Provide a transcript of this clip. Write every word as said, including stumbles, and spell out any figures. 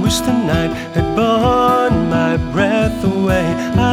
wish the night had borne my breath away.